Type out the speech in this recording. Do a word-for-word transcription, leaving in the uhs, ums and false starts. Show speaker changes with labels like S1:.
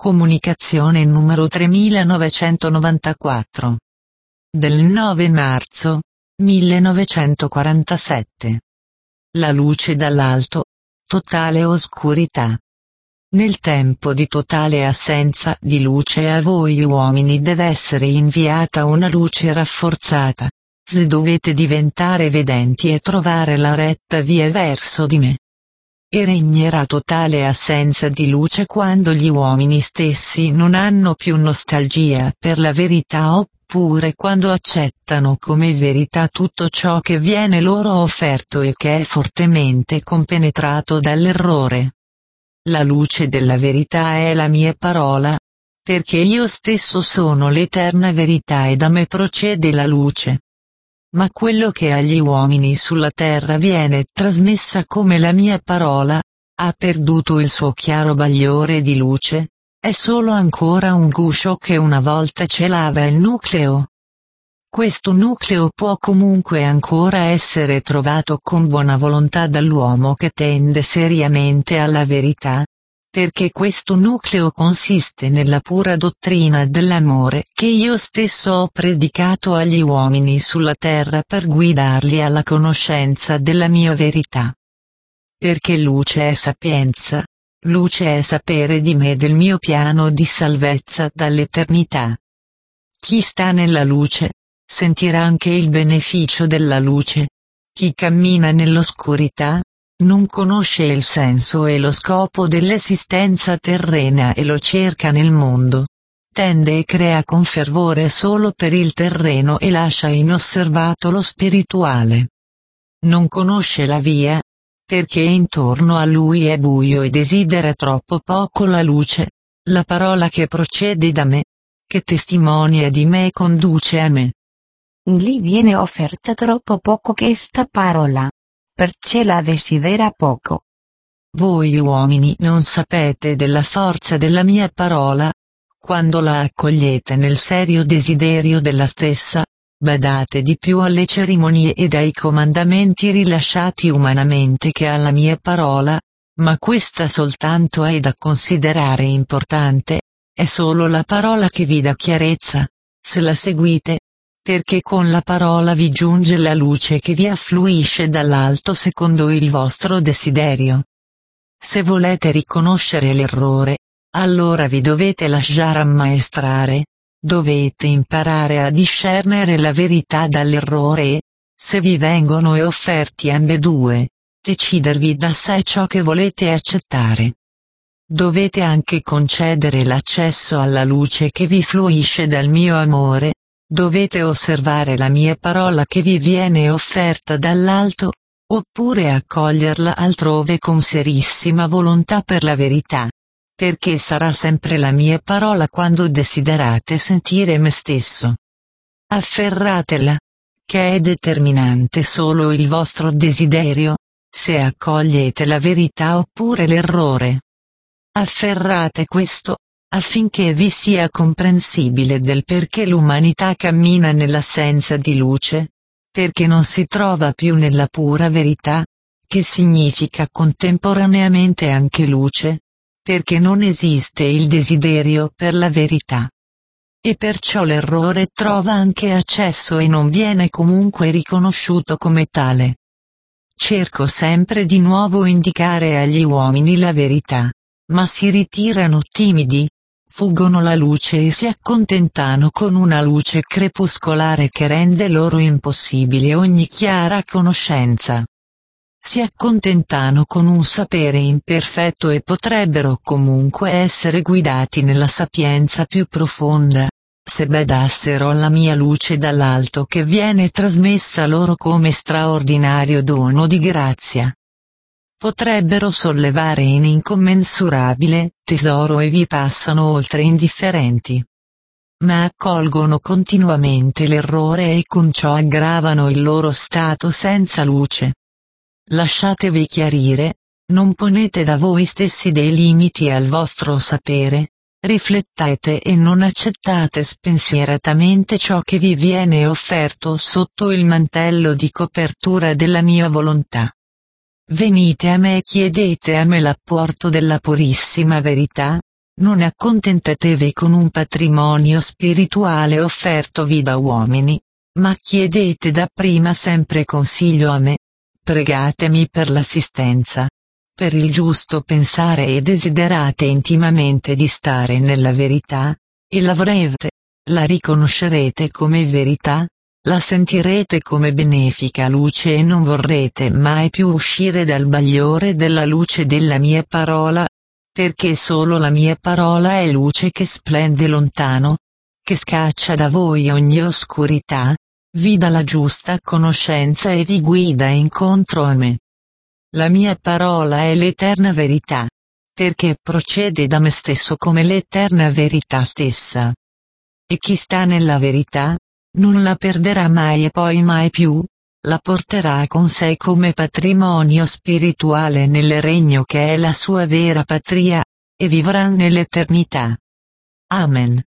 S1: Comunicazione numero tremilanovecentonovantaquattro. Del nove marzo, millenovecentoquarantasette. La luce dall'alto. Totale oscurità. Nel tempo di totale assenza di luce a voi uomini deve essere inviata una luce rafforzata, se dovete diventare vedenti e trovare la retta via verso di me. E regnerà totale assenza di luce quando gli uomini stessi non hanno più nostalgia per la verità oppure quando accettano come verità tutto ciò che viene loro offerto e che è fortemente compenetrato dall'errore. La luce della verità è la mia parola, perché io stesso sono l'eterna verità e da me procede la luce. Ma quello che agli uomini sulla terra viene trasmessa come la mia parola, ha perduto il suo chiaro bagliore di luce, è solo ancora un guscio che una volta celava il nucleo. Questo nucleo può comunque ancora essere trovato con buona volontà dall'uomo che tende seriamente alla verità, perché questo nucleo consiste nella pura dottrina dell'amore che io stesso ho predicato agli uomini sulla terra per guidarli alla conoscenza della mia verità. Perché luce è sapienza, luce è sapere di me e del mio piano di salvezza dall'eternità. Chi sta nella luce, sentirà anche il beneficio della luce. Chi cammina nell'oscurità, non conosce il senso e lo scopo dell'esistenza terrena e lo cerca nel mondo. Tende e crea con fervore solo per il terreno e lascia inosservato lo spirituale. Non conosce la via, perché intorno a lui è buio e desidera troppo poco la luce, la parola che procede da me, che testimonia di me e conduce a me.
S2: Gli viene offerta troppo poco questa parola, perché la desidera poco.
S1: Voi uomini non sapete della forza della mia parola, quando la accogliete nel serio desiderio della stessa, badate di più alle cerimonie ed ai comandamenti rilasciati umanamente che alla mia parola, ma questa soltanto è da considerare importante, è solo la parola che vi dà chiarezza, se la seguite, perché con la parola vi giunge la luce che vi affluisce dall'alto secondo il vostro desiderio. Se volete riconoscere l'errore, allora vi dovete lasciare ammaestrare, dovete imparare a discernere la verità dall'errore e, se vi vengono offerti ambedue, decidervi da sé ciò che volete accettare. Dovete anche concedere l'accesso alla luce che vi fluisce dal mio amore. Dovete osservare la mia parola che vi viene offerta dall'alto, oppure accoglierla altrove con serissima volontà per la verità, perché sarà sempre la mia parola quando desiderate sentire me stesso. Afferratela, che è determinante solo il vostro desiderio, se accogliete la verità oppure l'errore. Afferrate questo, affinché vi sia comprensibile del perché l'umanità cammina nell'assenza di luce, perché non si trova più nella pura verità, che significa contemporaneamente anche luce, perché non esiste il desiderio per la verità. E perciò l'errore trova anche accesso e non viene comunque riconosciuto come tale. Cerco sempre di nuovo indicare agli uomini la verità, ma si ritirano timidi, fuggono la luce e si accontentano con una luce crepuscolare che rende loro impossibile ogni chiara conoscenza. Si accontentano con un sapere imperfetto e potrebbero comunque essere guidati nella sapienza più profonda, se badassero alla mia luce dall'alto che viene trasmessa loro come straordinario dono di grazia. Potrebbero sollevare in incommensurabile tesoro e vi passano oltre indifferenti. Ma accolgono continuamente l'errore e con ciò aggravano il loro stato senza luce. Lasciatevi chiarire, non ponete da voi stessi dei limiti al vostro sapere, riflettete e non accettate spensieratamente ciò che vi viene offerto sotto il mantello di copertura della mia volontà. Venite a me e chiedete a me l'apporto della purissima verità, non accontentatevi con un patrimonio spirituale offertovi da uomini, ma chiedete dapprima sempre consiglio a me. Pregatemi per l'assistenza, per il giusto pensare e desiderate intimamente di stare nella verità, e l'avrete, la riconoscerete come verità, la sentirete come benefica luce e non vorrete mai più uscire dal bagliore della luce della mia parola, perché solo la mia parola è luce che splende lontano, che scaccia da voi ogni oscurità, vi dà la giusta conoscenza e vi guida incontro a me. La mia parola è l'eterna verità, perché procede da me stesso come l'eterna verità stessa. E chi sta nella verità, non la perderà mai e poi mai più, la porterà con sé come patrimonio spirituale nel regno che è la sua vera patria, e vivrà nell'eternità. Amen.